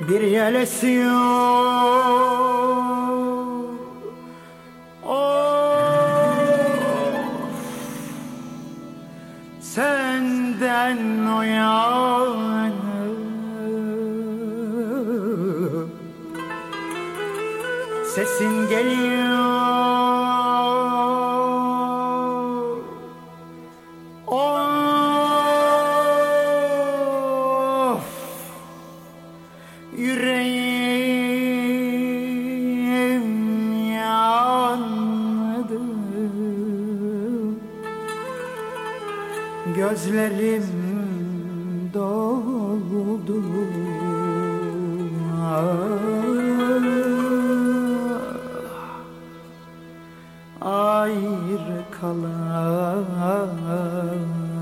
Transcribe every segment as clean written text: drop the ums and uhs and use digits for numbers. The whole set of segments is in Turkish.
bir yel esiyor. Senden uyanıp sesin geliyor. Of, yüreğim yandı, gözlerim doldu. Ayrı kalan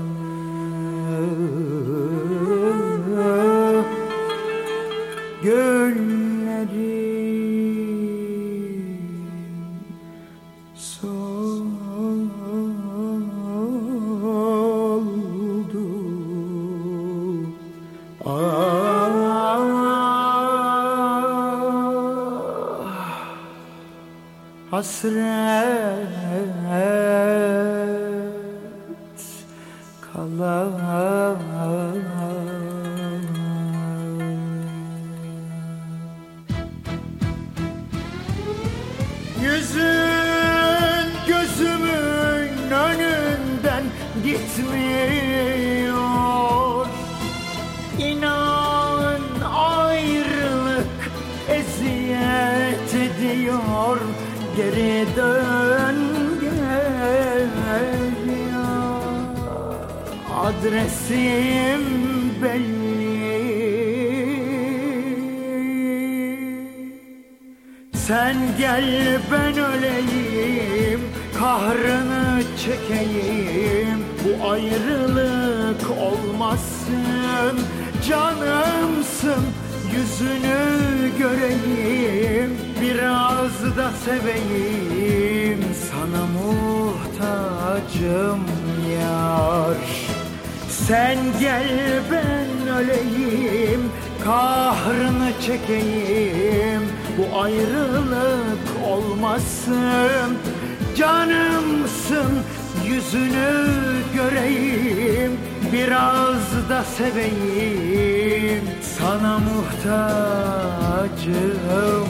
gönlerim soldu. Hasret kalan. Yüzün gözümün önünden gitmiyor. İnan ayrılık eziyet ediyor. Geri dön gel ya, adresim belli. Sen gel ben öleyim, kahrını çekeyim. Bu ayrılık olmasın, canımsın, yüzünü göreyim. Biraz da seveyim, sana muhtacım yar. Sen gel ben öleyim, kahrını çekeyim. Bu ayrılık olmasın, canımsın, yüzünü göreyim. Biraz da seveyim, sana muhtacım.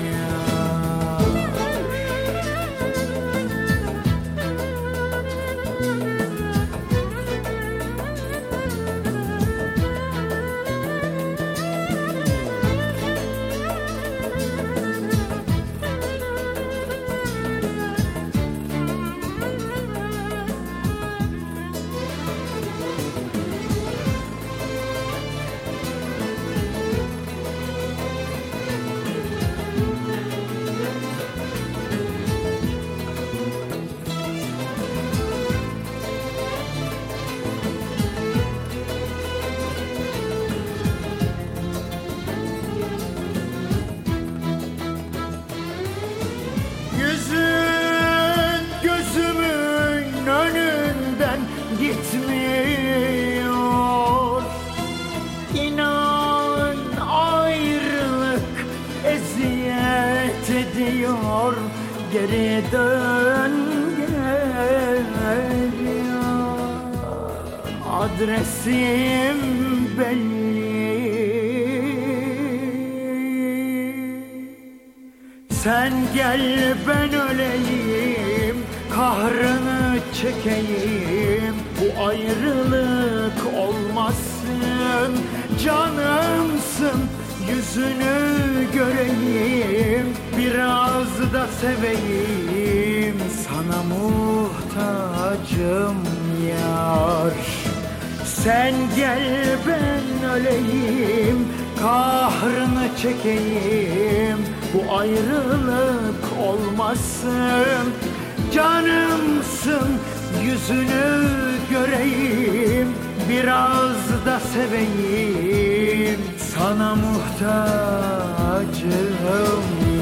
Yüzün gözümün önünden gitmiyor. İnan ayrılık eziyet ediyor. Geri dön gel ya, adresim belli. Sen gel ben öleyim, kahrını çekeyim. Bu ayrılık olmasın, canımsın, yüzünü göreyim. Biraz da seveyim, sana muhtacım yar. Sen gel ben öleyim, kahrını çekeyim. Bu ayrılık olmasın, canımsın, yüzünü göreyim. Biraz da seveyim, sana muhtacım.